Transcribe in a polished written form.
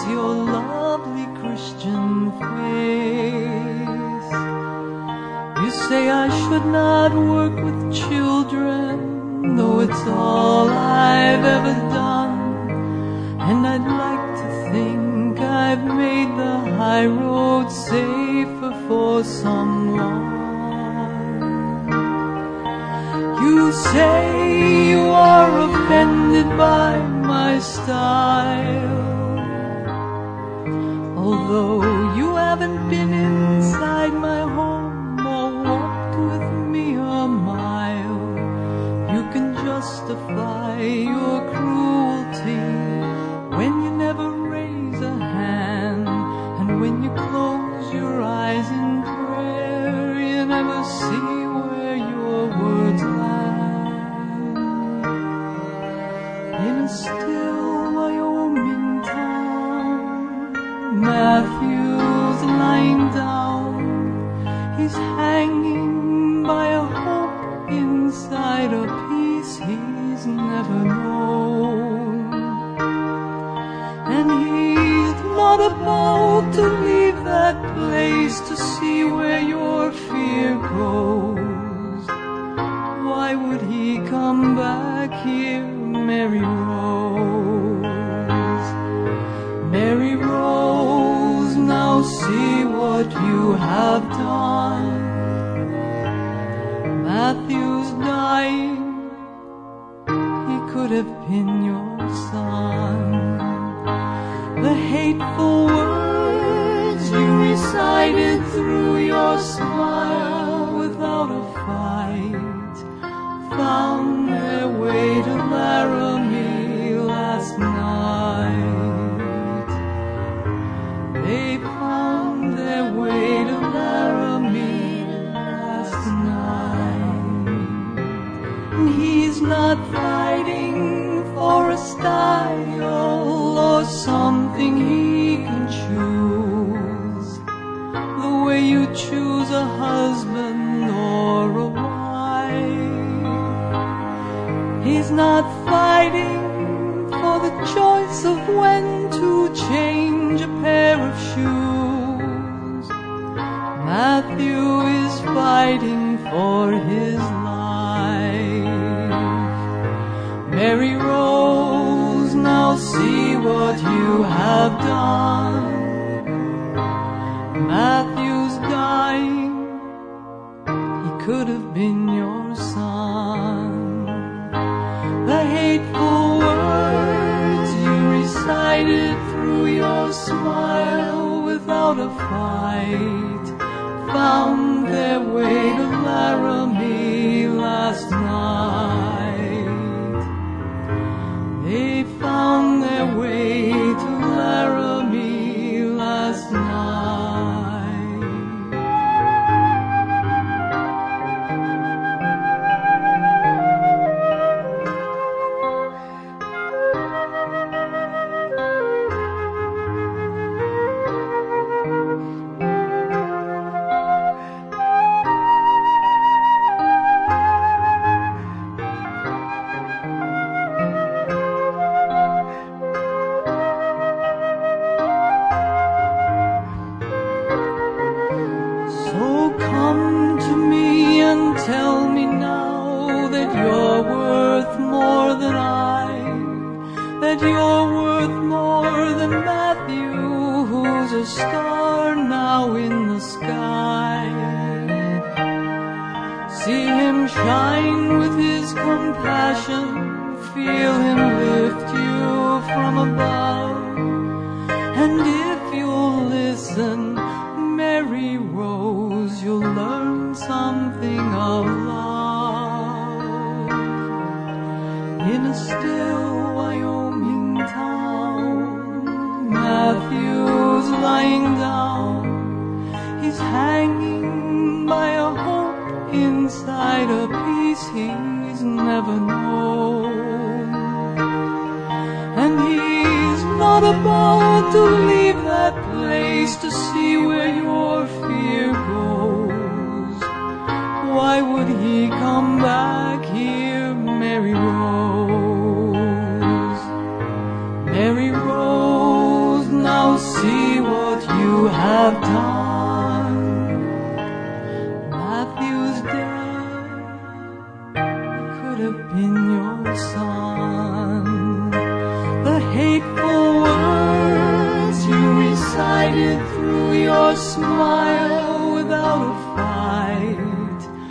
your lovely Christian face. You say I should not work with children, though it's all I've ever done. And I'd like to think I've made the high road safer for someone. You say you are offended by my style, although you haven't been inside my home or walked with me a mile. You can justify your cruelty when you never raise a hand, and when you close your eyes in prayer, you never see where your words land. In a still Wyoming town, Matthew's lying down. He's hanging by a hope inside a peace he's never known. And he's not about to leave that place to see where your fear goes. Why would he come back here, Mary Rose? Mary Rose, now see what you have done. Matthew's dying, he could have been your son. The hateful words you recited through your smile without a fight found their way to Laramie last night. They found their way to Laramie last night. And he's not fighting for a style or something he can choose, the way you choose a husband or a wife. He's not fighting for the choice of when to change a pair of shoes. Matthew is fighting for his life. Mary Rose, now see what you have done. Matthew's dying, he could have been your son. The hateful words you recited through your smile without a fight found their way to Laramie last night. They found their way to Laramie last night. Tell me now that you're worth more than that you're worth more than Matthew, who's a star now in the sky. See him shine with his compassion, feel him lift you from above. And if you'll listen, Mary Rose, you'll learn something of love. In a still Wyoming town, Matthew's lying down. He's hanging by a hope inside a peace he's never known. And he's not about to leave that place to see where your fear goes. Why would he come back here, Mary Rose? Mary Rose, now could have been your son. The hateful words you recited through your smile